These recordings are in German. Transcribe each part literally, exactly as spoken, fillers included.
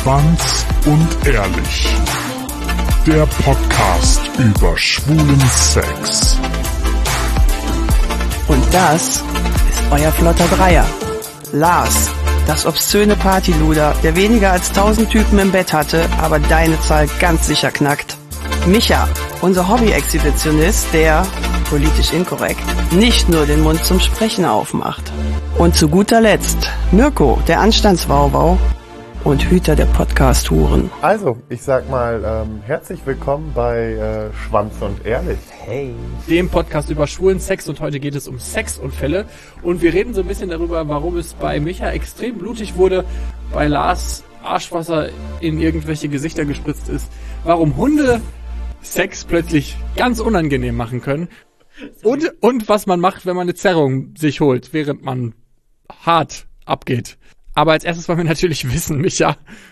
Schwanz und Ehrlich. Der Podcast über schwulen Sex. Und das ist euer flotter Dreier. Lars, das obszöne Partyluder, der weniger als tausend Typen im Bett hatte, aber deine Zahl ganz sicher knackt. Micha, unser Hobby-Exhibitionist, der, politisch inkorrekt, nicht nur den Mund zum Sprechen aufmacht. Und zu guter Letzt Mirko, der Anstandswauwau und Hüter der Podcast-Huren. Also, ich sag mal, ähm, herzlich willkommen bei äh, Schwanz und Ehrlich. Hey. Dem Podcast über schwulen Sex, und heute geht es um Sexunfälle. Und wir reden so ein bisschen darüber, warum es bei Micha extrem blutig wurde, bei Lars Arschwasser in irgendwelche Gesichter gespritzt ist, warum Hunde Sex plötzlich ganz unangenehm machen können und, und was man macht, wenn man eine Zerrung sich holt, während man hart abgeht. Aber als erstes wollen wir natürlich wissen, Micha,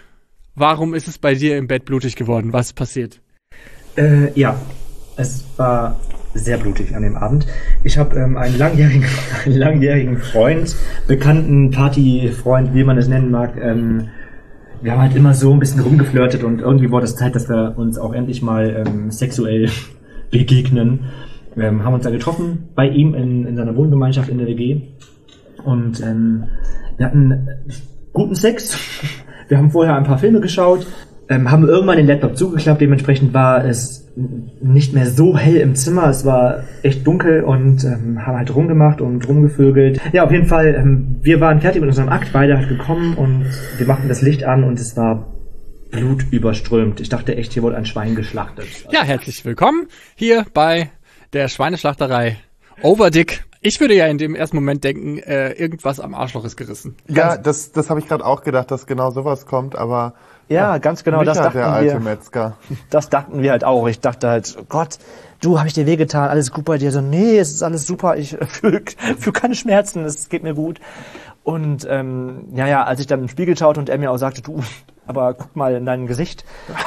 warum ist es bei dir im Bett blutig geworden? Was ist passiert? Äh, ja, es war sehr blutig an dem Abend. Ich habe ähm, einen langjährigen, einen langjährigen Freund, bekannten Partyfreund, wie man es nennen mag. Ähm, wir haben halt immer so ein bisschen rumgeflirtet und irgendwie wurde es Zeit, dass wir uns auch endlich mal ähm, sexuell begegnen. Wir haben uns da getroffen bei ihm in, in seiner Wohngemeinschaft in der W G und ähm, wir hatten guten Sex. Wir haben vorher ein paar Filme geschaut, ähm, haben irgendwann den Laptop zugeklappt. Dementsprechend war es nicht mehr so hell im Zimmer. Es war echt dunkel und ähm, haben halt rumgemacht und rumgevögelt. Ja, auf jeden Fall, ähm, wir waren fertig mit unserem Akt. Beide halt gekommen und wir machten das Licht an und es war blutüberströmt. Ich dachte echt, hier wurde ein Schwein geschlachtet. Ja, herzlich willkommen hier bei der Schweineschlachterei Overdick. Ich würde ja in dem ersten Moment denken, äh, irgendwas am Arschloch ist gerissen. Ja, das, das habe ich gerade auch gedacht, dass genau sowas kommt, aber ja, ja ganz genau, Micha, das dachten der alte wir. Metzger. Das dachten wir halt auch. Ich dachte halt, Gott, du, habe ich dir wehgetan, alles gut bei dir? So, nee, es ist alles super, ich fühle fühl keine Schmerzen, es geht mir gut. Und ähm, ja, ja, als ich dann im Spiegel schaute und er mir auch sagte, du, aber guck mal in dein Gesicht.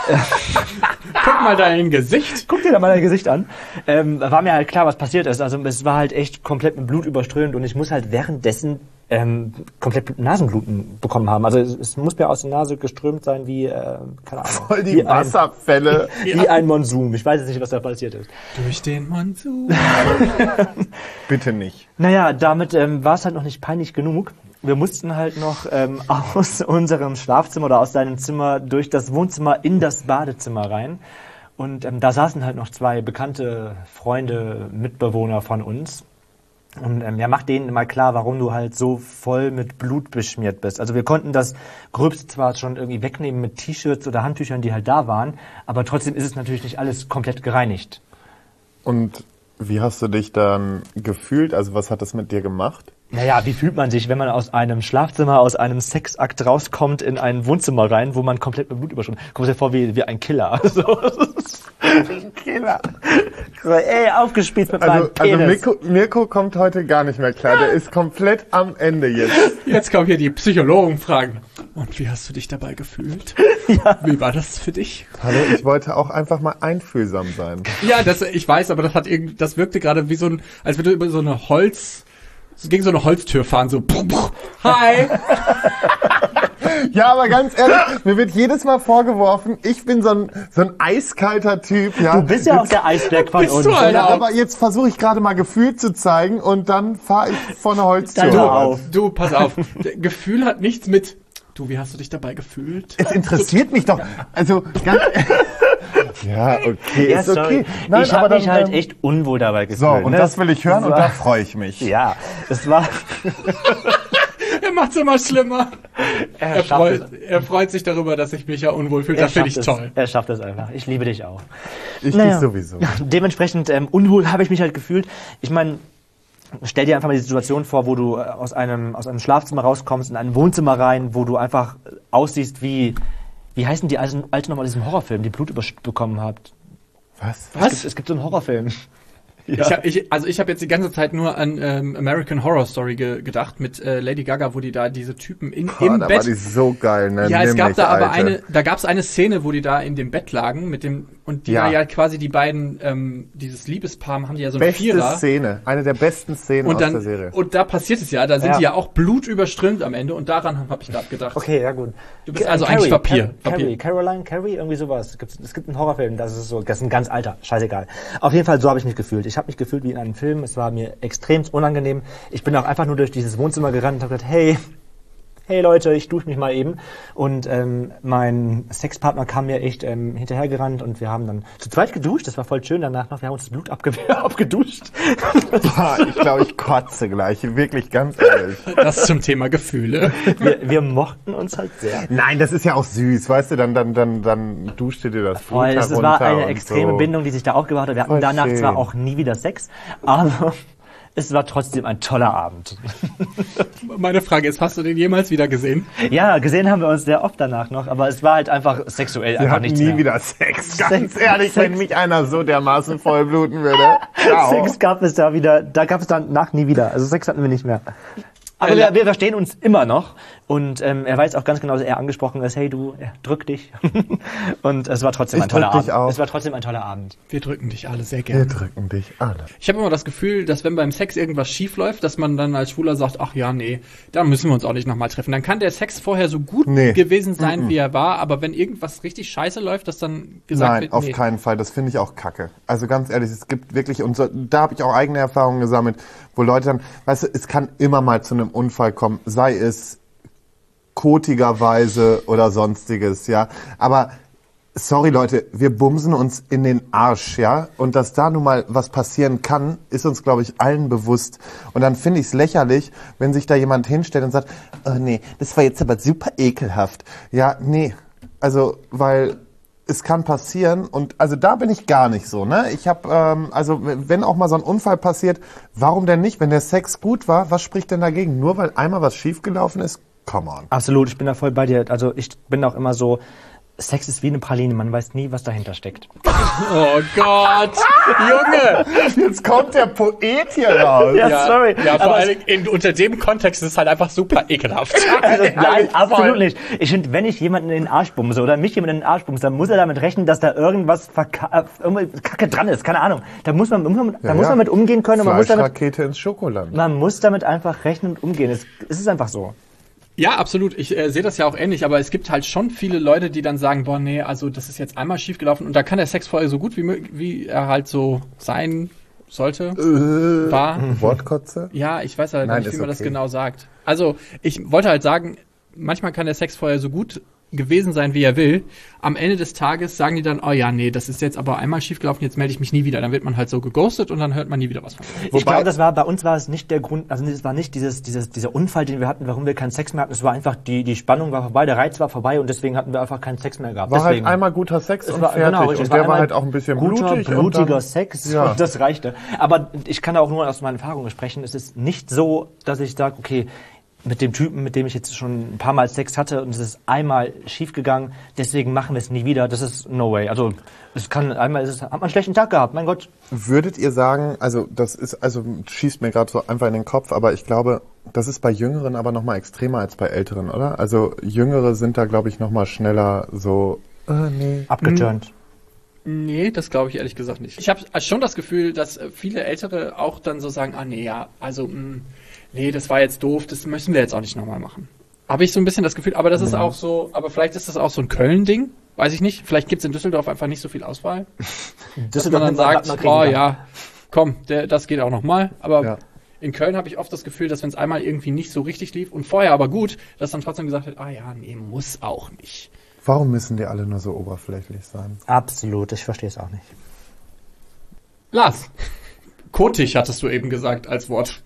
Guck mal dein Gesicht. Guck dir da mal dein Gesicht an. Ähm, war mir halt klar, was passiert ist. Also es war halt echt komplett mit Blut überströmt und ich muss halt währenddessen ähm, komplett Nasenbluten bekommen haben. Also es, es muss mir aus der Nase geströmt sein wie, äh, keine Ahnung. Voll die wie Wasserfälle. Ein, wie ein Monsun. Ich weiß jetzt nicht, was da passiert ist. Durch den Monsun. Bitte nicht. Naja, damit ähm, war es halt noch nicht peinlich genug. Wir mussten halt noch ähm, aus unserem Schlafzimmer oder aus seinem Zimmer durch das Wohnzimmer in das Badezimmer rein. Und ähm, da saßen halt noch zwei bekannte Freunde, Mitbewohner von uns. Und ähm, ja, mach denen mal klar, warum du halt so voll mit Blut beschmiert bist. Also wir konnten das Gröbste zwar schon irgendwie wegnehmen mit T-Shirts oder Handtüchern, die halt da waren, aber trotzdem ist es natürlich nicht alles komplett gereinigt. Und wie hast du dich dann gefühlt? Also was hat das mit dir gemacht? Naja, wie fühlt man sich, wenn man aus einem Schlafzimmer, aus einem Sexakt rauskommt in ein Wohnzimmer rein, wo man komplett mit Blut überschwemmt? Kommt dir vor wie, wie ein Killer. Also, wie ein Killer. So, ey, aufgespießt mit also, meinem Penis. Also Mirko, Mirko kommt heute gar nicht mehr klar. Der ist komplett am Ende jetzt. Jetzt kommen hier die Psychologen fragen. Und wie hast du dich dabei gefühlt? Ja. Wie war das für dich? Hallo, ich wollte auch einfach mal einfühlsam sein. Ja, das, ich weiß, aber das hat irgendwie, das wirkte gerade wie so ein, als würde über so eine Holz, gegen so eine Holztür fahren, so, hi! Ja, aber ganz ehrlich, mir wird jedes Mal vorgeworfen, ich bin so ein, so ein eiskalter Typ. Ja. Du bist ja auch der Eisberg von Bist uns. du, Alter? Ja, aber jetzt versuche ich gerade mal Gefühl zu zeigen und dann fahre ich vor eine Holztür. Du auf. Du, pass auf. Gefühl hat nichts mit, du, wie hast du dich dabei gefühlt? Es interessiert mich doch. Also, ganz ja, okay, Ja, ist okay. sorry. Nein, ich aber habe dann, mich halt ähm, echt unwohl dabei gefühlt. So, und ne? das will ich hören und war- da freue ich mich. Ja, es war... Er macht's immer schlimmer. Er, Er schafft freut, es. er freut sich darüber, dass ich mich ja unwohl fühle. Er Das finde ich schafft es. toll. Er schafft es einfach. Ich liebe dich auch. Ich Naja. dich sowieso. Dementsprechend ähm, unwohl habe ich mich halt gefühlt. Ich meine, stell dir einfach mal die Situation vor, wo du äh, aus einem aus einem Schlafzimmer rauskommst, in ein Wohnzimmer rein, wo du einfach äh, aussiehst wie, wie heißen die alten, alten nochmal diesen Horrorfilm, die Blut übersch- bekommen habt. Was? Es gibt, es gibt so einen Horrorfilm. Ja. Ich hab, ich, also ich habe jetzt die ganze Zeit nur an ähm, American Horror Story ge- gedacht mit äh, Lady Gaga, wo die da diese Typen in, Boah, im da Bett. war die so geil, ne? Ja, es Nimm gab mich, da aber Alter. eine, da gab es eine Szene, wo die da in dem Bett lagen mit dem Und die Ja. ja. ja quasi die beiden, ähm, dieses Liebespaar haben die ja so ein Beste Vierer. Szene, eine der besten Szenen Und aus dann, der Serie. und da passiert es ja, da sind Ja. die ja auch blutüberströmt am Ende und daran habe ich gerade gedacht. Okay, ja gut. Du bist Ca- also Carrie, eigentlich Papier. Car- Papier. Carrie, Caroline, Carrie, irgendwie sowas. Es gibt, es gibt einen Horrorfilm, das ist so, das ist ein ganz alter, scheißegal. Auf jeden Fall, so habe ich mich gefühlt. Ich habe mich gefühlt wie in einem Film, es war mir extrem unangenehm. Ich bin auch einfach nur durch dieses Wohnzimmer gerannt und habe gesagt, hey, hey Leute, ich dusche mich mal eben. Und ähm, mein Sexpartner kam mir echt ähm, hinterhergerannt und wir haben dann zu zweit geduscht. Das war voll schön danach noch. Wir haben uns das Blut abge abgeduscht. Ich glaube, ich kotze gleich, wirklich ganz ehrlich. Das zum Thema Gefühle. Wir, wir mochten uns halt sehr. Nein, das ist ja auch süß, weißt du, dann, dann, dann, dann duscht ihr dir das Blut Voll, es herunter war eine und extreme so. Bindung, die sich da aufgebaut hat. Wir hatten Voll danach schön. zwar auch nie wieder Sex, aber es war trotzdem ein toller Abend. Meine Frage ist, hast du den jemals wieder gesehen? Ja, gesehen haben wir uns sehr oft danach noch, aber es war halt einfach sexuell Wir einfach hatten nichts nie mehr. wieder Sex, ganz Sex- ehrlich, wenn Sex- mich einer so dermaßen vollbluten würde. Ciao. Sex gab es da wieder, da gab es danach nie wieder. Also Sex hatten wir nicht mehr. Aber Äh, wir, wir verstehen uns immer noch und ähm, er weiß auch ganz genau, dass er angesprochen ist, hey du, ja, drück dich. Und es war trotzdem Ich ein toller drück dich Abend. auch. Es war trotzdem ein toller Abend. Wir drücken dich alle sehr Wir gerne. drücken dich alle. Ich habe immer das Gefühl, dass wenn beim Sex irgendwas schief läuft, dass man dann als Schwuler sagt, ach ja, nee, da müssen wir uns auch nicht nochmal treffen. Dann kann der Sex vorher so gut Nee. gewesen sein, wie er war, aber wenn irgendwas richtig scheiße läuft, dass dann gesagt Nein, wird, auf nee. keinen Fall. Das finde ich auch kacke. Also ganz ehrlich, es gibt wirklich, und so, da habe ich auch eigene Erfahrungen gesammelt, wo Leute dann, weißt du, es kann immer mal zu einem Unfall kommen, sei es kotigerweise oder sonstiges, ja. Aber sorry Leute, wir bumsen uns in den Arsch, ja. Und dass da nun mal was passieren kann, ist uns, glaube ich, allen bewusst. Und dann finde ich es lächerlich, wenn sich da jemand hinstellt und sagt, oh nee, das war jetzt aber super ekelhaft. Ja, nee. Also, weil es kann passieren und also da bin ich gar nicht so, ne? Ich habe, ähm, also wenn auch mal so ein Unfall passiert, warum denn nicht? Wenn der Sex gut war, was spricht denn dagegen? Nur weil einmal was schiefgelaufen ist? Come on. Absolut, ich bin da voll bei dir. Also ich bin auch immer so, Sex ist wie eine Praline, man weiß nie, was dahinter steckt. Oh Gott, Junge! Jetzt kommt der Poet hier raus. Ja, sorry. Ja, vor Aber allem in, unter dem Kontext ist es halt einfach super ekelhaft. Also, nein, Ehrlich, absolut voll. nicht. Ich finde, wenn ich jemanden in den Arsch bumse oder mich jemand in den Arsch bumse, dann muss er damit rechnen, dass da irgendwas verka- äh, irgendwie Kacke dran ist. Keine Ahnung. Da muss man, muss man, da Ja, muss ja. man mit umgehen können und man muss damit, Fleischrakete ins Schokoland. man muss damit einfach rechnen und umgehen. Es, es ist einfach so. Ja, absolut. Ich äh, sehe das ja auch ähnlich, aber es gibt halt schon viele Leute, die dann sagen, boah, nee, also das ist jetzt einmal schief gelaufen und da kann der Sex vorher so gut wie möglich, wie er halt so sein sollte, Äh, war. Wortkotze? Ja, ich weiß halt Nein, nicht, wie ist man das okay. genau sagt. Also, ich wollte halt sagen, manchmal kann der Sex vorher so gut gewesen sein, wie er will. Am Ende des Tages sagen die dann, oh ja, nee, das ist jetzt aber einmal schiefgelaufen, jetzt melde ich mich nie wieder. Dann wird man halt so geghostet und dann hört man nie wieder was von ihm. Ich glaube, das war, bei uns war es nicht der Grund, also es war nicht dieses, dieses, dieser Unfall, den wir hatten, warum wir keinen Sex mehr hatten. Es war einfach, die, die Spannung war vorbei, der Reiz war vorbei und deswegen hatten wir einfach keinen Sex mehr gehabt. War deswegen. halt einmal guter Sex Es und war, fertig. genau, richtig. und Es war der war einmal halt auch ein bisschen guter, blutig. und blutiger dann, Sex Ja. und das reichte. Aber ich kann auch nur aus meinen Erfahrungen sprechen. Es ist nicht so, dass ich sage, okay, mit dem Typen, mit dem ich jetzt schon ein paar Mal Sex hatte und es ist einmal schief gegangen, deswegen machen wir es nie wieder. Das ist no way. Also es kann einmal, es ist, hat man einen schlechten Tag gehabt, mein Gott. Würdet ihr sagen, also das ist, also schießt mir gerade so einfach in den Kopf, aber ich glaube, das ist bei Jüngeren aber nochmal extremer als bei Älteren, oder? Also Jüngere sind da, glaube ich, nochmal schneller so, äh, nee. Abgeturnt. Nee, das glaube ich ehrlich gesagt nicht. Ich habe schon das Gefühl, dass äh, viele Ältere auch dann so sagen, ah nee, ja, also mh, nee, das war jetzt doof, das möchten wir jetzt auch nicht nochmal machen. Habe ich so ein bisschen das Gefühl, aber das ist auch so, aber vielleicht ist das auch so ein Köln-Ding, weiß ich nicht. Vielleicht gibt's in Düsseldorf einfach nicht so viel Auswahl. Dass man dann sagt, oh ja, komm, der, das geht auch nochmal. Aber Ja. in Köln habe ich oft das Gefühl, dass wenn es einmal irgendwie nicht so richtig lief und vorher aber gut, dass dann trotzdem gesagt wird, ah ja, nee, muss auch nicht. Warum müssen die alle nur so oberflächlich sein? Absolut, ich verstehe es auch nicht. Lars, kotig hattest du eben gesagt als Wort.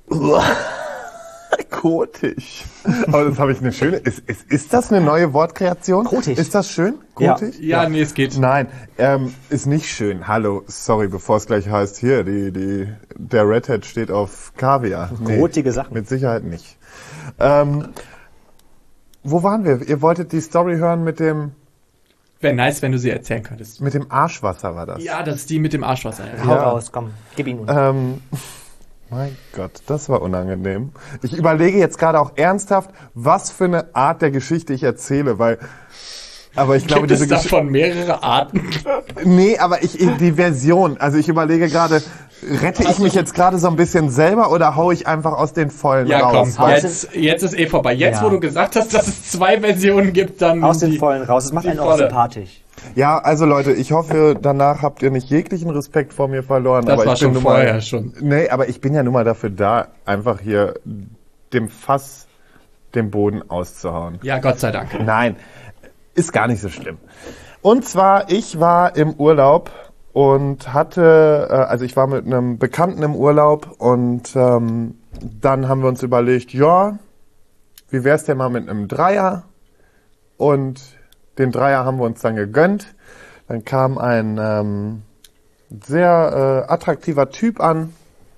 Kotig. Aber das habe ich eine schöne. Ist, ist, ist das eine neue Wortkreation? Kotig. Ist das schön? Ja. Kotig? Ja, nee, es geht. Nein, ähm, ist nicht schön. Hallo, sorry, bevor es gleich heißt, hier, die, die, der Red Hat steht auf Kaviar. Krotige Sachen. Mit Sicherheit nicht. Ähm, wo waren wir? Ihr wolltet die Story hören mit dem, Wäre nice, wenn du sie erzählen könntest. mit dem Arschwasser, war das? Ja, das ist die mit dem Arschwasser. Ja. Hau Ja. raus, komm, gib ihn uns. Ähm, mein Gott, das war unangenehm. Ich überlege jetzt gerade auch ernsthaft, was für eine Art der Geschichte ich erzähle, weil Aber ich glaube, Gibt es diese Gesch- davon mehrere Arten? Nee, aber ich, ich die Version, also ich überlege gerade, rette ich mich jetzt gerade so ein bisschen selber oder hau ich einfach aus den Vollen Ja, raus? komm, Weil- jetzt, jetzt ist eh vorbei. Jetzt, Ja. wo du gesagt hast, dass es zwei Versionen gibt, dann Aus den die, Vollen raus. Das macht die einen auch volle. sympathisch. Ja, also Leute, ich hoffe, danach habt ihr nicht jeglichen Respekt vor mir verloren. Das aber war ich bin schon nun vorher mal, schon. Nee, aber ich bin ja nun mal dafür da, einfach hier dem Fass den Boden auszuhauen. Ja, Gott sei Dank. Nein, ist gar nicht so schlimm. Und zwar, ich war im Urlaub und hatte, äh, also ich war mit einem Bekannten im Urlaub und ähm, dann haben wir uns überlegt, ja, wie wär's denn mal mit einem Dreier? Und den Dreier haben wir uns dann gegönnt. Dann kam ein ähm, sehr äh, attraktiver Typ an,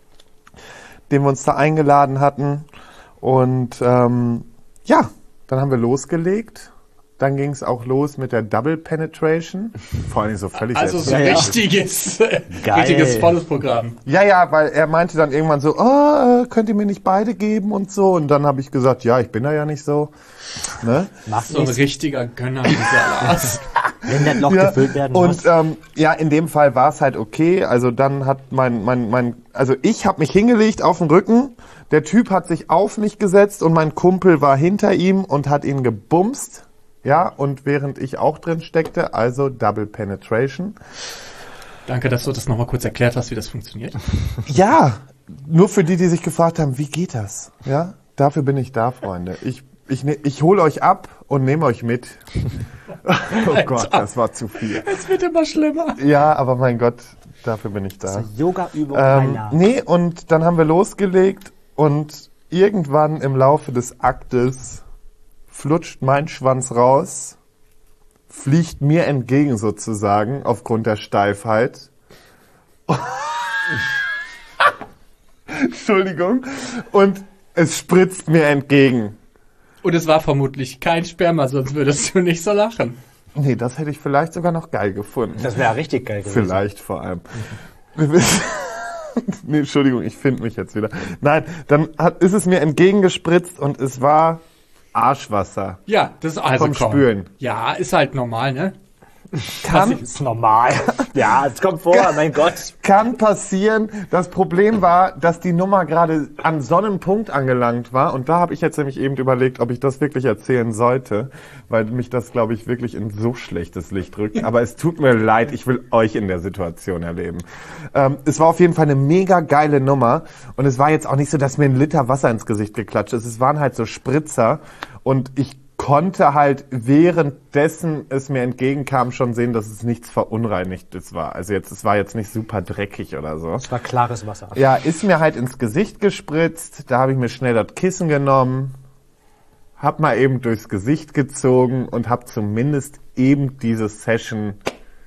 den wir uns da eingeladen hatten. Und ähm, ja, dann haben wir losgelegt. Dann ging es auch los mit der Double Penetration. Vor allem so völlig Also so selbstverständlich. richtiges, Geil. richtiges volles Programm. Ja, ja, weil er meinte dann irgendwann so, oh, äh, könnt ihr mir nicht beide geben und so. Und dann habe ich gesagt, ja, ich bin da ja nicht so. Ne? Macht So ein nichts, richtiger Gönner, dieser Lars. wenn das Loch Ja, gefüllt werden und muss. ähm, ja, in dem Fall war es halt okay. Also dann hat mein, mein, mein, also ich habe mich hingelegt auf den Rücken. Der Typ hat sich auf mich gesetzt und mein Kumpel war hinter ihm und hat ihn gebumst. Ja, und während ich auch drin steckte, also Double Penetration. Danke, dass du das nochmal kurz erklärt hast, wie das funktioniert. Ja, nur für die, die sich gefragt haben, wie geht das? Ja, dafür bin ich da, Freunde. Ich, ich, ne, ich hole euch ab und nehme euch mit. Oh Gott, das war zu viel. Es wird immer schlimmer. Ja, aber mein Gott, dafür bin ich da. Yoga-Übung Ähm, ähm, nee, und dann haben wir losgelegt und irgendwann im Laufe des Aktes flutscht mein Schwanz raus, fliegt mir entgegen sozusagen aufgrund der Steifheit. Entschuldigung. Und es spritzt mir entgegen. Und es war vermutlich kein Sperma, sonst würdest du nicht so lachen. Nee, das hätte ich vielleicht sogar noch geil gefunden. Das wäre richtig geil gewesen. Vielleicht vor allem. Wir wissen- nee, Entschuldigung, ich finde mich jetzt wieder. Nein, dann hat, ist es mir entgegengespritzt und es war Arschwasser. Ja, das ist also Vom komm. Spülen. Ja, ist halt normal, ne? Kann, Das ist normal. Ja, es kommt vor, mein Gott. kann passieren. Das Problem war, dass die Nummer gerade an so einem Punkt angelangt war. Und da habe ich jetzt nämlich eben überlegt, ob ich das wirklich erzählen sollte, weil mich das, glaube ich, wirklich in so schlechtes Licht rückt. Aber es tut mir leid, ich will euch in der Situation erleben. Ähm, es war auf jeden Fall eine mega geile Nummer. Und es war jetzt auch nicht so, dass mir ein Liter Wasser ins Gesicht geklatscht ist. Es waren halt so Spritzer. Und ich konnte halt währenddessen es mir entgegenkam schon sehen, dass es nichts Verunreinigtes war. Also jetzt, es war jetzt nicht super dreckig oder so. Es war klares Wasser. Ja, ist mir halt ins Gesicht gespritzt. Da habe ich mir schnell das Kissen genommen, hab mal eben durchs Gesicht gezogen und hab zumindest eben diese Session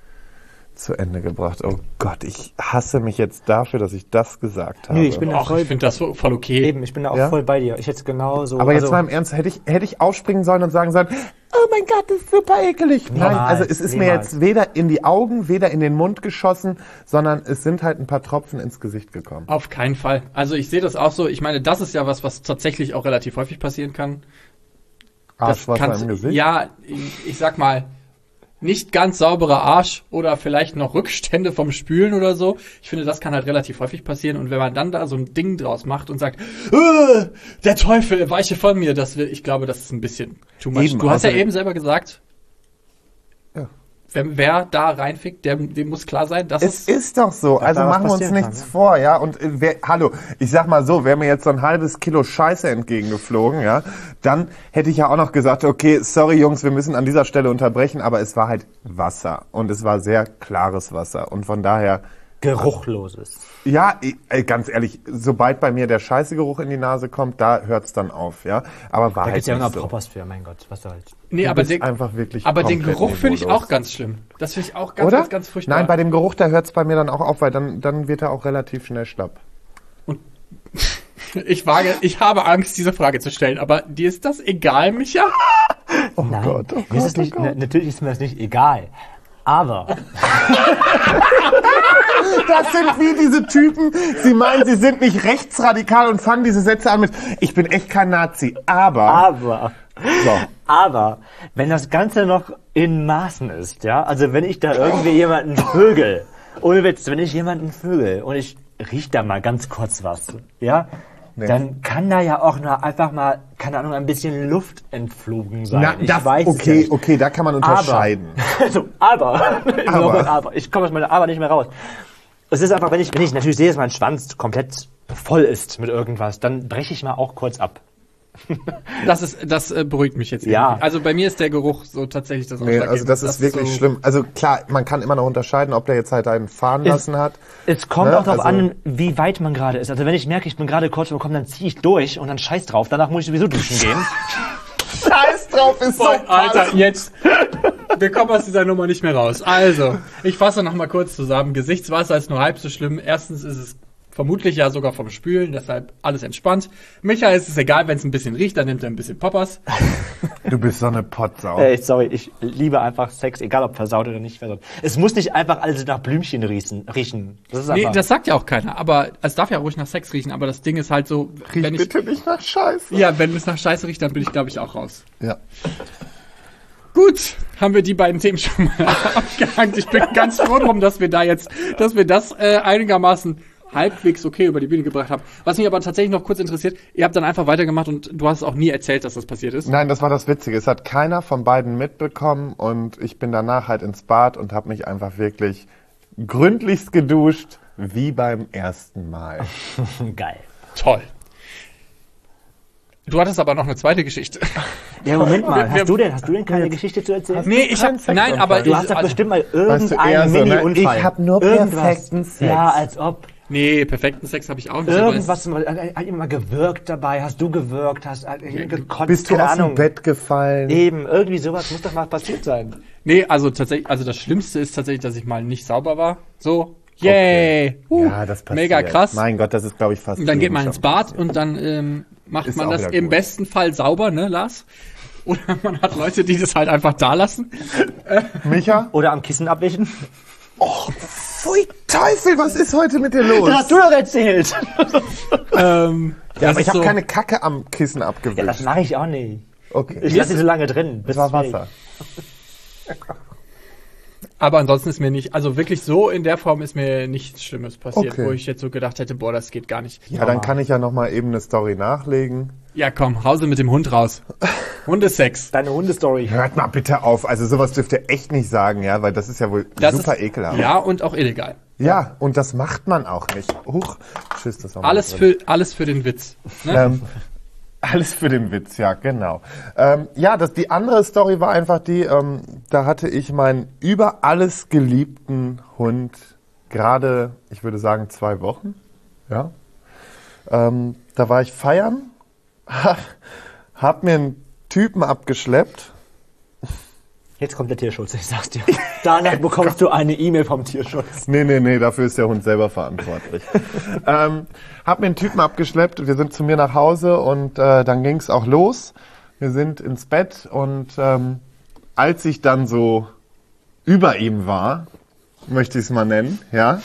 zu Ende gebracht. Oh Gott, ich hasse mich jetzt dafür, dass ich das gesagt habe. Nee, ich bin da Ach, voll, ich finde das so- voll okay. eben, ich bin da auch Ja? voll bei dir. Ich hätte es genauso. Aber jetzt also, mal im Ernst, hätte ich, hätte ich aufspringen sollen und sagen sollen, oh mein Gott, das ist super ekelig. Nein, Niemals, also es ist mir niemals. jetzt weder in die Augen, weder in den Mund geschossen, sondern es sind halt ein paar Tropfen ins Gesicht gekommen. Auf keinen Fall. Also ich sehe das auch so. Ich meine, das ist ja was, was tatsächlich auch relativ häufig passieren kann. Das Arschwasser kannst- im Gesicht? Ja, ich, ich sag mal, nicht ganz sauberer Arsch oder vielleicht noch Rückstände vom Spülen oder so. Ich finde, das kann halt relativ häufig passieren. Und wenn man dann da so ein Ding draus macht und sagt, "Äh, der Teufel, weiche von mir, das will, ich glaube, das ist ein bisschen too much. Eben, du hast ja außerdem- eben selber gesagt, Ja. wenn, wer da reinfickt, dem, dem muss klar sein, dass Es es... ist doch so. Also da was machen wir uns passieren nichts kann, ja. vor, ja. Und äh, wer, hallo, ich sag mal so, wäre mir jetzt so ein halbes Kilo Scheiße entgegengeflogen, ja, dann hätte ich ja auch noch gesagt, okay, sorry Jungs, wir müssen an dieser Stelle unterbrechen, aber es war halt Wasser und es war sehr klares Wasser und von daher, geruchloses. ja, ich- ey, ganz ehrlich, sobald bei mir der Scheißegeruch in die Nase kommt, da hört's dann auf, ja. Aber war Da halt gibt's ja nicht immer so. Proppers für, mein Gott, was soll's. Nee, Du aber bist den, einfach wirklich aber den komplett Geruch finde ich niveaulos. auch ganz schlimm. Das finde ich auch ganz, Oder? ganz, ganz furchtbar. Nein, bei dem Geruch, da hört's bei mir dann auch auf, weil dann, dann wird er auch relativ schnell schlapp. Ich wage, ich habe Angst, diese Frage zu stellen, aber dir ist das egal, Micha? Oh Nein, Gott, oh mir ist es Gott, nicht, oh Gott. na, natürlich ist mir das nicht egal. Aber Das sind wie diese Typen, sie meinen, sie sind nicht rechtsradikal und fangen diese Sätze an mit, ich bin echt kein Nazi, aber, Aber So. Aber wenn das Ganze noch in Maßen ist, ja, also wenn ich da irgendwie jemanden vögel, ohne Witz, wenn ich jemanden vögel und ich riech da mal ganz kurz was, ja, nee. dann kann da ja auch nur einfach mal, keine Ahnung, ein bisschen Luft entflogen sein. Na, ich das, weiß okay, es ja nicht. okay, da kann man unterscheiden. Aber, also, aber, aber. aber, ich komme aus meiner Aber nicht mehr raus. Es ist einfach, wenn ich, wenn ich natürlich sehe, dass mein Schwanz komplett voll ist mit irgendwas, dann breche ich mal auch kurz ab. Das ist, das äh, beruhigt mich jetzt. Ja. Irgendwie. Also bei mir ist der Geruch so tatsächlich das Nee, also das ist das wirklich so schlimm. Also klar, man kann immer noch unterscheiden, ob der jetzt halt einen fahren Es- lassen hat. Es kommt Ne, auch darauf also- an, wie weit man gerade ist. Also wenn ich merke, ich bin gerade kurz vorm dann ziehe ich durch und dann scheiß drauf. Danach muss ich sowieso duschen gehen. Scheiß drauf, ist so Boah, Alter, jetzt. Wir kommen aus dieser Nummer nicht mehr raus. Also, ich fasse noch mal kurz zusammen. Gesichtswasser ist nur halb so schlimm. Erstens ist es vermutlich ja sogar vom Spülen, deshalb alles entspannt. Micha ist es egal, wenn es ein bisschen riecht, dann nimmt er ein bisschen Poppers. Du bist so eine Potsau. Ey, sorry, ich liebe einfach Sex, egal ob versaut oder nicht versaut. Es muss nicht einfach alles nach Blümchen riechen. riechen. Das ist Nee, einfach... das sagt ja auch keiner, aber es darf ja ruhig nach Sex riechen, aber das Ding ist halt so, Riech wenn ich, bitte nicht nach Scheiße. ja, wenn es nach Scheiße riecht, dann bin ich glaube ich auch raus. Ja. Gut, haben wir die beiden Themen schon mal abgehakt. Ich bin ganz froh drum, dass wir da jetzt, dass wir das äh, einigermaßen halbwegs okay über die Bühne gebracht haben. Was mich aber tatsächlich noch kurz interessiert, ihr habt dann einfach weitergemacht und du hast auch nie erzählt, dass das passiert ist. Nein, das war das Witzige. Es hat keiner von beiden mitbekommen und ich bin danach halt ins Bad und habe mich einfach wirklich gründlichst geduscht, wie beim ersten Mal. Geil. Toll. Du hattest aber noch eine zweite Geschichte. Ja, Moment mal, Wir- hast du denn, hast du denn keine Geschichte zu erzählen? Nee, ich hab, nein, aber Du ich, hast doch also, bestimmt mal Weißt du, irgendeinen eher so, ne? Mini-Unfall. Ich hab nur Irgendwas. perfekten Sex. Ja, als ob. nee, perfekten Sex habe ich auch nicht. aber Irgendwas, mal- hat jemand mal gewirkt dabei? Hast du gewirkt? Hast hat jemand gekotzt? Bist du Keine aus Ahnung. dem Bett gefallen? Eben, irgendwie sowas muss doch mal passiert sein. Es, nee, also tatsächlich, also das Schlimmste ist tatsächlich, dass ich mal nicht sauber war. So, yay, uh, Ja, das passiert. mega krass. Mein Gott, das ist, glaube ich, fast Und dann geht jedem man ins schon Bad passiert. und dann ähm, macht Ist man auch das wieder im gut. besten Fall sauber, ne, Lars? Oder man hat Leute, die das halt einfach da lassen. Micha? Oder am Kissen abwischen? Pfui Teufel, was ist heute mit dir los? Das hast du doch erzählt. ähm, Ja, aber das ich ist habe so, keine Kacke am Kissen Ja, abgewischt. das mache ich auch nicht. Okay. Ich lasse sie so lange drin. Das war Wasser. Aber ansonsten ist mir nicht, also wirklich so in der Form ist mir nichts Schlimmes passiert, Okay. wo ich jetzt so gedacht hätte, boah, das geht gar nicht. Ja, dann kann ich ja noch mal eben eine Story nachlegen. Ja, komm, Hause mit dem Hund raus. Hundesex. Deine Hundestory. Hört mal bitte auf. Also sowas dürft ihr echt nicht sagen, ja, weil das ist ja wohl Das super ist, ekelhaft. Ja, und auch illegal. Ja, und das macht man auch nicht. Huch, tschüss, das war mal Alles drin. für, alles für den Witz. Ne? Ähm, alles für den Witz, ja, genau. Ähm, ja, das, die andere Story war einfach die, ähm, da hatte ich meinen über alles geliebten Hund gerade, ich würde sagen, zwei Wochen. Ja. Ähm, da war ich feiern, hab mir einen Typen abgeschleppt. Jetzt kommt der Tierschutz, ich sag's dir. Danach bekommst du eine E-Mail vom Tierschutz. Nee, nee, nee, dafür ist der Hund selber verantwortlich. ähm, hab mir einen Typen abgeschleppt, wir sind zu mir nach Hause und äh, dann ging's auch los. Wir sind ins Bett und ähm, als ich dann so über ihm war, möchte ich es mal nennen, ja,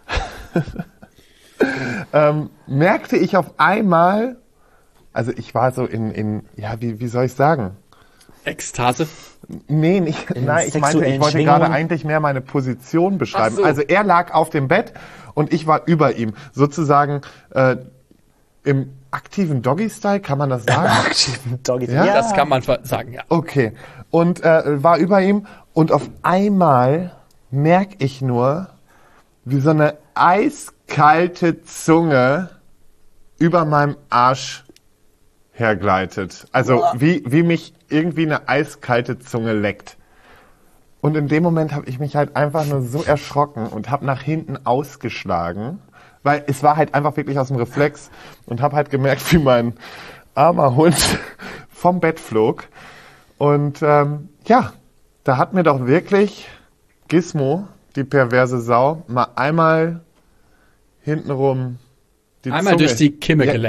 ähm, merkte ich auf einmal, also ich war so in, in ja, wie, wie soll ich sagen? Ekstase. Nee, nicht, nein, ich meinte, ich sexuellen wollte gerade Schwingungen? eigentlich mehr meine Position beschreiben. Ach so. Also er lag auf dem Bett und ich war über ihm. Sozusagen äh, im aktiven Doggy-Style, kann man das sagen? Doggy. Ja? Das kann man ver- sagen, ja. Okay. Und äh, war über ihm und auf einmal merke ich nur, wie so eine eiskalte Zunge über meinem Arsch hergleitet. Also wie, wie mich irgendwie eine eiskalte Zunge leckt. Und in dem Moment habe ich mich halt einfach nur so erschrocken und habe nach hinten ausgeschlagen, weil es war halt einfach wirklich aus dem Reflex und habe halt gemerkt, wie mein armer Hund vom Bett flog. Und ähm, ja, da hat mir doch wirklich Gizmo, die perverse Sau, mal einmal hintenrum die Einmal Zunge. durch die Kimme Ja, geleckt.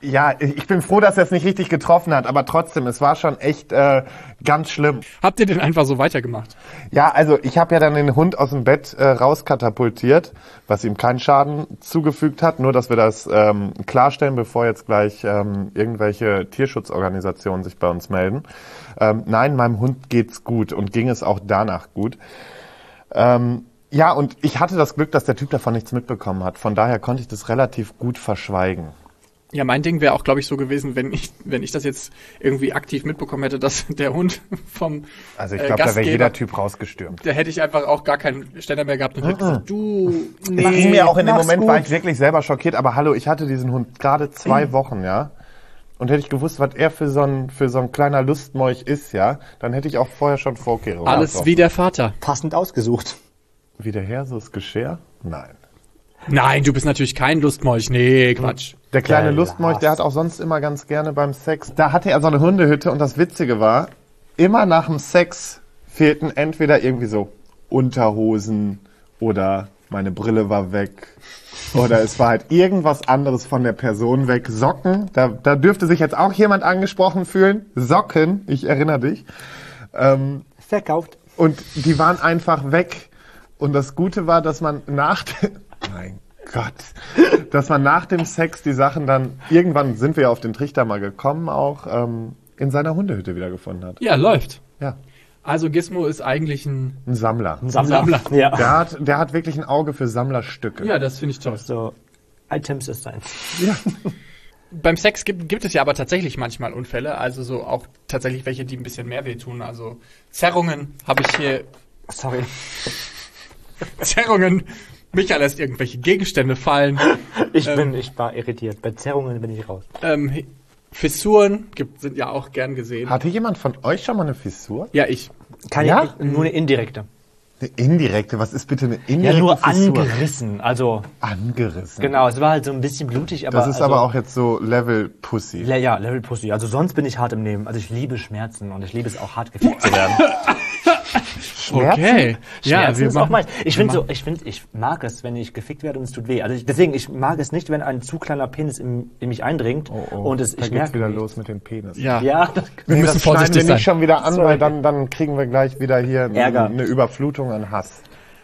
Ja, ich bin froh, dass er es nicht richtig getroffen hat, aber trotzdem, es war schon echt äh, ganz schlimm. Habt ihr denn einfach so weitergemacht? Ja, also ich habe ja dann den Hund aus dem Bett äh, rauskatapultiert, was ihm keinen Schaden zugefügt hat, nur dass wir das ähm, klarstellen, bevor jetzt gleich ähm, irgendwelche Tierschutzorganisationen sich bei uns melden. Ähm, nein, meinem Hund geht's gut und ging es auch danach gut. Ähm, ja, und ich hatte das Glück, dass der Typ davon nichts mitbekommen hat. Von daher konnte ich das relativ gut verschweigen. Ja, mein Ding wäre auch, glaube ich, so gewesen, wenn ich, wenn ich das jetzt irgendwie aktiv mitbekommen hätte, dass der Hund vom Also ich äh, glaube, da wäre Gastgeber- jeder Typ rausgestürmt. Da hätte ich einfach auch gar keinen Ständer mehr gehabt und hätte gesagt, du, Nee, nee, mir auch in dem mach's Moment gut. war ich wirklich selber schockiert, aber hallo, ich hatte diesen Hund gerade zwei Wochen, ja. Und hätte ich gewusst, was er für so ein, für so ein kleiner Lustmolch ist, ja, dann hätte ich auch vorher schon Vorkehrungen Alles getroffen. wie der Vater. Passend ausgesucht. Wie der Herr, so ist Geschirr? Nein. Nein, du bist natürlich kein Lustmolch. Nee, Quatsch. Der kleine Der Lustmolch, der hat auch sonst immer ganz gerne beim Sex. Da hatte er so eine Hundehütte und das Witzige war, immer nach dem Sex fehlten entweder irgendwie so Unterhosen oder meine Brille war weg oder es war halt irgendwas anderes von der Person weg. Socken, da, da dürfte sich jetzt auch jemand angesprochen fühlen. Socken, ich erinnere dich. Ähm, Verkauft. und die waren einfach weg. Und das Gute war, dass man nach dem, mein Gott, dass man nach dem Sex die Sachen dann, irgendwann sind wir ja auf den Trichter mal gekommen, auch ähm, in seiner Hundehütte wiedergefunden hat. Ja, läuft. Ja, Also Gizmo ist eigentlich ein ein Sammler. Sammler. Sammler. Ja. Der hat, der hat wirklich ein Auge für Sammlerstücke. Ja, das finde ich toll. So, Items ist sein. Ja. Beim Sex gibt, gibt es ja aber tatsächlich manchmal Unfälle, also so auch tatsächlich welche, die ein bisschen mehr wehtun. Also Zerrungen habe ich hier, Sorry. Zerrungen, Micha lässt irgendwelche Gegenstände fallen, Ich Ähm. bin, ich war irritiert. Bei Zerrungen bin ich raus. ähm, Fissuren gibt, sind ja auch gern gesehen. Hatte jemand von euch schon mal eine Fissur? Ja, ich. Keine, Ja? nur eine indirekte. Eine indirekte? Was ist bitte eine Ja, indirekte nur Fissur? angerissen. Also, Angerissen. genau, es war halt so ein bisschen blutig, aber. Das ist also, aber auch jetzt so Level Pussy. Le ja, Level Pussy. Also sonst bin ich hart im Nehmen. Also ich liebe Schmerzen und ich liebe es auch hart gefickt zu werden. Okay. Ja, Schmerzen wir ist auch machen, meins. Ich finde wir so, ich finde, ich mag es, wenn ich gefickt werde und es tut weh. Also ich, deswegen, ich mag es nicht, wenn ein zu kleiner Penis in, in mich eindringt und es, da ich geht's merke wieder nicht. los mit dem Penis. Ja, Ja, das, wir Nee, müssen das vorsichtig schneiden wir sein. nicht schon wieder an, Sorry. weil dann, dann kriegen wir gleich wieder hier Ärger. eine Überflutung an Hass.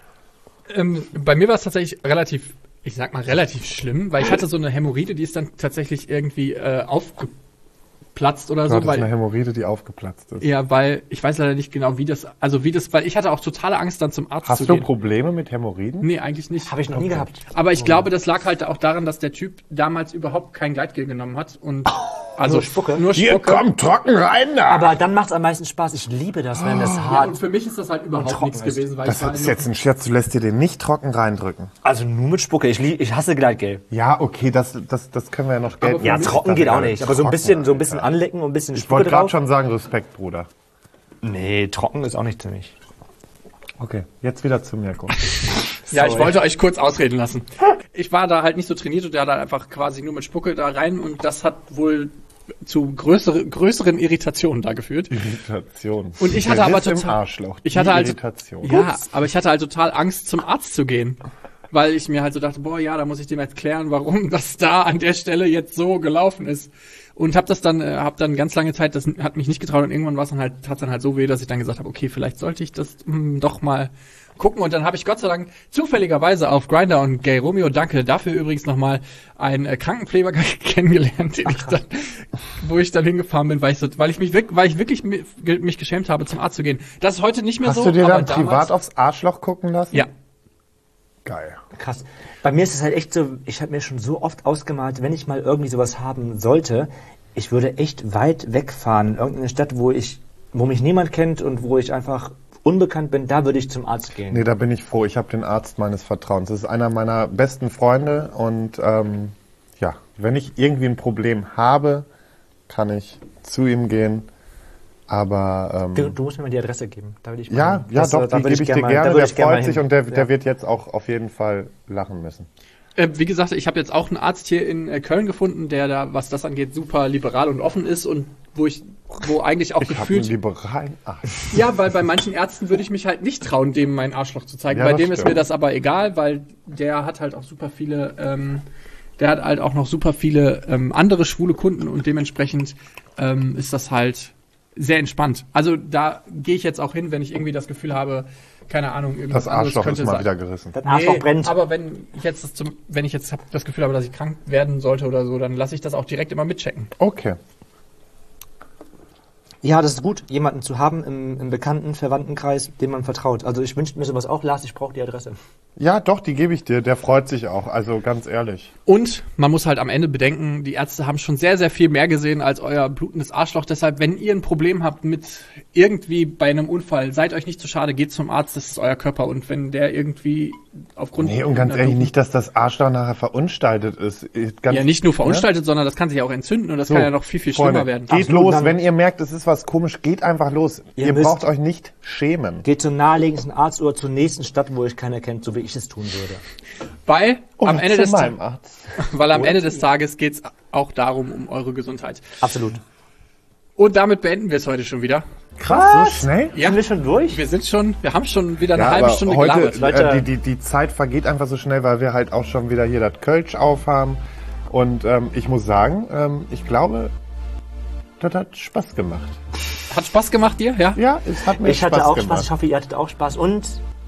Ähm, bei mir war es tatsächlich relativ, ich sag mal relativ schlimm, weil ich hatte so eine Hämorrhoide, die ist dann tatsächlich irgendwie äh, aufgeplatzt oder Du so, hattest eine weil Hämorrhoide, die aufgeplatzt ist. ja, weil ich weiß leider nicht genau, wie das, also wie das, weil ich hatte auch totale Angst, dann zum Arzt Hast zu du gehen. Probleme mit Hämorrhoiden? Nee, eigentlich nicht. habe ich noch nie gehabt. Aber ich glaube, das lag halt auch daran, dass der Typ damals überhaupt kein Gleitgel genommen hat und also Nur Spucke? Nur Hier, Spucke. komm, trocken rein da! Aber dann macht es am meisten Spaß. Ich liebe das, wenn es Ja, hart. und für mich ist das halt überhaupt trocken nichts ist. gewesen, weil Das ich war ist noch- jetzt ein Scherz, du lässt dir den nicht trocken reindrücken. Also nur mit Spucke. Ich, lieb, ich hasse Gleitgel. Ja, okay, das, das, das können wir ja noch gelten. Ja, für mich trocken geht auch nicht. Aber so ein bisschen, so ein bisschen anlecken und ein bisschen Ich Spucke wollte gerade drauf. schon sagen, Respekt, Bruder. Nee, trocken ist auch nicht für mich. Okay, jetzt wieder zu Mirko. Ja, ich Sorry. wollte euch kurz ausreden lassen. Ich war da halt nicht so trainiert und der hat halt einfach quasi nur mit Spucke da rein und das hat wohl zu größere, größeren Irritationen da geführt. Irritation. Und ich hatte Der aber Riss im total- Arschloch. Ich Die hatte halt, Irritation. ja, aber ich hatte halt total Angst, zum Arzt zu gehen. Weil ich mir halt so dachte, boah, ja, da muss ich dem erklären, warum das da an der Stelle jetzt so gelaufen ist. Und hab das dann, äh, hab dann ganz lange Zeit, das hat mich nicht getraut und irgendwann war es dann halt, hat's dann halt so weh, dass ich dann gesagt habe, okay, vielleicht sollte ich das mh, doch mal gucken. Und dann habe ich Gott sei Dank zufälligerweise auf Grindr und Gay Romeo, danke dafür übrigens nochmal, einen äh, Krankenpfleger kennengelernt, den ich dann, wo ich dann hingefahren bin, weil ich so, weil ich mich wirklich, weil ich wirklich mi- ge- mich geschämt habe, zum Arzt zu gehen. Das ist heute nicht mehr Hast so. du dir aber dann damals, privat aufs Arschloch gucken lassen? Ja. Geil. Krass. Bei mir ist es halt echt so, ich habe mir schon so oft ausgemalt, wenn ich mal irgendwie sowas haben sollte, ich würde echt weit wegfahren, irgendeine Stadt, wo ich, wo mich niemand kennt und wo ich einfach unbekannt bin, da würde ich zum Arzt gehen. Nee, da bin ich froh. Ich habe den Arzt meines Vertrauens. Das ist einer meiner besten Freunde und ähm, ja, wenn ich irgendwie ein Problem habe, kann ich zu ihm gehen. Aber ähm, Du, du musst mir mal die Adresse geben. Da würde ich mal ja, hin. ja Das, doch, äh, da die würde gebe ich gern dir mal- da gerne. würde Der ich gern mal freut sich hin. und der, Ja. der wird jetzt auch auf jeden Fall lachen müssen. Äh, wie gesagt, ich habe jetzt auch einen Arzt hier in äh, Köln gefunden, der da, was das angeht, super liberal und offen ist und wo ich, wo eigentlich auch Ich habe einen gefühlt, liberalen Arzt. ja, weil bei manchen Ärzten würde ich mich halt nicht trauen, dem mein Arschloch zu zeigen. Ja, bei das dem ist stimmt. mir das aber egal, weil der hat halt auch super viele, ähm, der hat halt auch noch super viele ähm, andere schwule Kunden und dementsprechend ähm, ist das halt sehr entspannt. Also da gehe ich jetzt auch hin, wenn ich irgendwie das Gefühl habe, keine Ahnung, irgendwas Das anderes Arschloch könnte ist mal sein. wieder gerissen. Das Arschloch brennt. Aber wenn ich jetzt das, zum, wenn ich jetzt hab das Gefühl habe, dass ich krank werden sollte oder so, dann lasse ich das auch direkt immer mitchecken. Okay. Ja, das ist gut, jemanden zu haben im, im bekannten Verwandtenkreis, dem man vertraut. Also ich wünsche mir sowas auch, Lars, ich brauche die Adresse. Ja, doch, die gebe ich dir. Der freut sich auch. Also ganz ehrlich. Und man muss halt am Ende bedenken, die Ärzte haben schon sehr, sehr viel mehr gesehen als euer blutendes Arschloch. Deshalb, wenn ihr ein Problem habt mit irgendwie bei einem Unfall, seid euch nicht zu schade, geht zum Arzt, das ist euer Körper. Und wenn der irgendwie aufgrund... Nee, und ganz ehrlich, nicht, dass das Arschloch nachher verunstaltet ist. Ganz, Ja, nicht nur verunstaltet, sondern das kann sich auch entzünden und das So, kann ja noch viel, viel Freunde, schlimmer werden. Geht Absolut, los, dann- wenn ihr merkt, es ist was komisch, geht einfach los. Ihr Ihr, müsst- braucht euch nicht schämen. Geht zum naheliegendsten Arzt oder zur nächsten Stadt, wo euch keiner kennt, so wie ich es tun würde. Weil am Oder Ende zu des meinem Arzt. Weil am Ende des Tages geht's auch darum, um eure Gesundheit. Absolut. Und damit beenden wir es heute schon wieder. Krass, so schnell? Ja, Sind wir schon durch? wir sind schon, wir haben schon wieder eine Ja, halbe aber Stunde heute, gelabert. Leute. äh, die, die, die Zeit vergeht einfach so schnell, weil wir halt auch schon wieder hier das Kölsch aufhaben. Und ähm, ich muss sagen, ähm, ich glaube, das hat Spaß gemacht. Hat Spaß gemacht dir, ja? Ja, es hat mir Ich Spaß hatte auch gemacht. Spaß, ich hoffe, ihr hattet auch Spaß und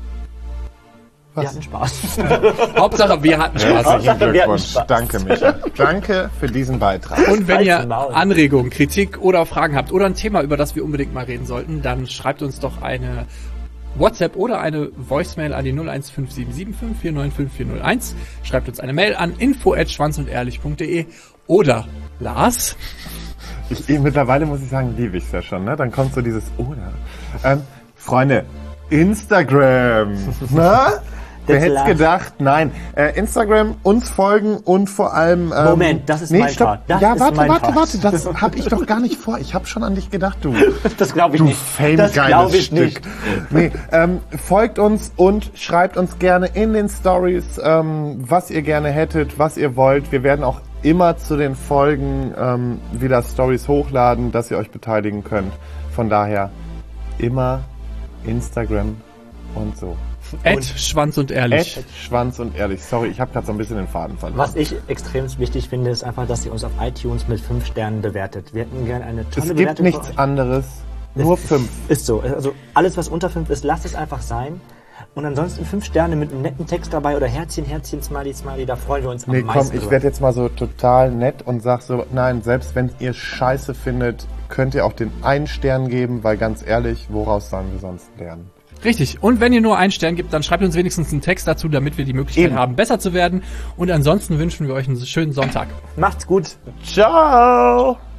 wir Was? hatten Spaß. Hauptsache, wir hatten Spaß. Herzlichen Wir hatten Glückwunsch. Spaß. Danke, Micha. Danke für diesen Beitrag. Und wenn ihr Halt's Maul. Anregungen, Kritik oder Fragen habt oder ein Thema, über das wir unbedingt mal reden sollten, dann schreibt uns doch eine WhatsApp oder eine Voicemail an die null eins fünf sieben sieben fünf vier neun fünf vier null eins. Schreibt uns eine Mail an info at schwanzundehrlich punkt de oder Lars. Ich, ich, mittlerweile muss ich sagen, liebe ich es ja schon. Ne? Dann kommt so dieses Oder. Ähm, Freunde, Instagram. Na? Wer hätte es Lars. gedacht? Nein. Äh, Instagram, uns folgen und vor allem... Ähm, Moment, das ist nee, mein stopp. Part. Das ja, ist warte, mein warte, Part. warte. Das habe ich doch gar nicht vor. Ich habe schon an dich gedacht, du. Das glaube ich Du nicht. Das famegeiles glaube ich Stück. nicht. Nee, ähm, folgt uns und schreibt uns gerne in den Stories, ähm, was ihr gerne hättet, was ihr wollt. Wir werden auch immer zu den Folgen ähm, wieder Stories hochladen, dass ihr euch beteiligen könnt. Von daher immer Instagram und so. At Schwanz und Ehrlich. Ed, Schwanz und ehrlich. Sorry, ich habe gerade so ein bisschen den Faden verloren. Was ich extrem wichtig finde, ist einfach, dass ihr uns auf iTunes mit fünf Sternen bewertet. Wir hätten gerne eine tolle Es gibt Bewertung. nichts für euch. anderes, nur fünf. Ist so. Also alles, was unter fünf ist, lasst es einfach sein. Und ansonsten fünf Sterne mit einem netten Text dabei oder Herzchen, Herzchen, Smiley, Smiley, da freuen wir uns am Nee, komm, meisten ich drüber. werde jetzt mal so total nett und sag so, nein, selbst wenn ihr Scheiße findet, könnt ihr auch den einen Stern geben, weil ganz ehrlich, woraus sollen wir sonst lernen? Richtig. Und wenn ihr nur einen Stern gibt, dann schreibt uns wenigstens einen Text dazu, damit wir die Möglichkeit Eben. haben, besser zu werden. Und ansonsten wünschen wir euch einen schönen Sonntag. Macht's gut. Ciao!